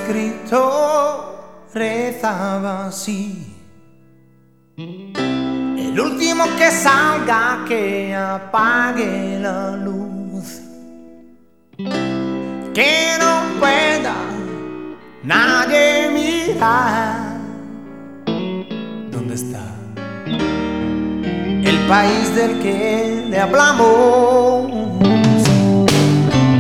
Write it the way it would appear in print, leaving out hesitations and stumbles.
escrito rezaba así: el último que salga, que apague la luz, que no pueda nadie mirar. ¿Dónde está el país del que le hablamos?